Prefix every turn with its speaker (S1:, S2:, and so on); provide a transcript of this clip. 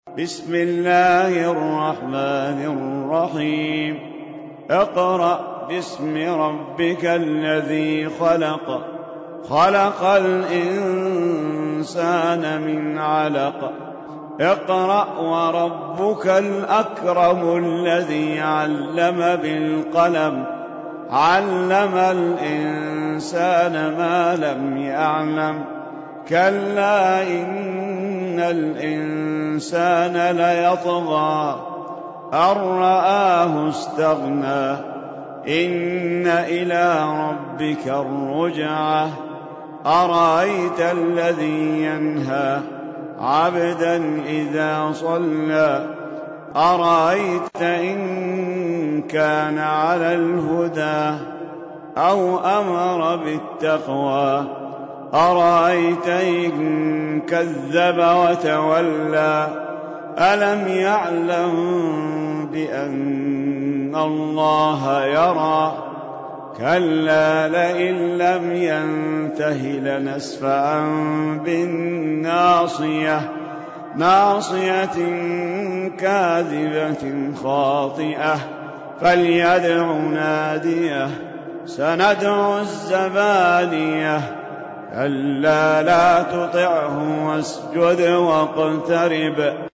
S1: بسم الله الرحمن الرحيم اقرأ باسم ربك الذي خلق خلق الإنسان من علق اقرأ وربك الأكرم الذي علم بالقلم علم الإنسان ما لم يعلم كلا إن الإنسان ليطغى أن رآه استغنى إن إلى ربك الرجعى أرأيت الذي ينهى عبدا إذا صلى أرأيت إن كان على الهدى أو أمر بالتقوى أرأيت إن كذب وتولى ألم يعلم بأن الله يرى كلا لئن لم ينته لنسفعا بالناصية ناصية كاذبة خاطئة فليدع ناديه سندع الزبانية كلا لا تطعه واسجد واقترب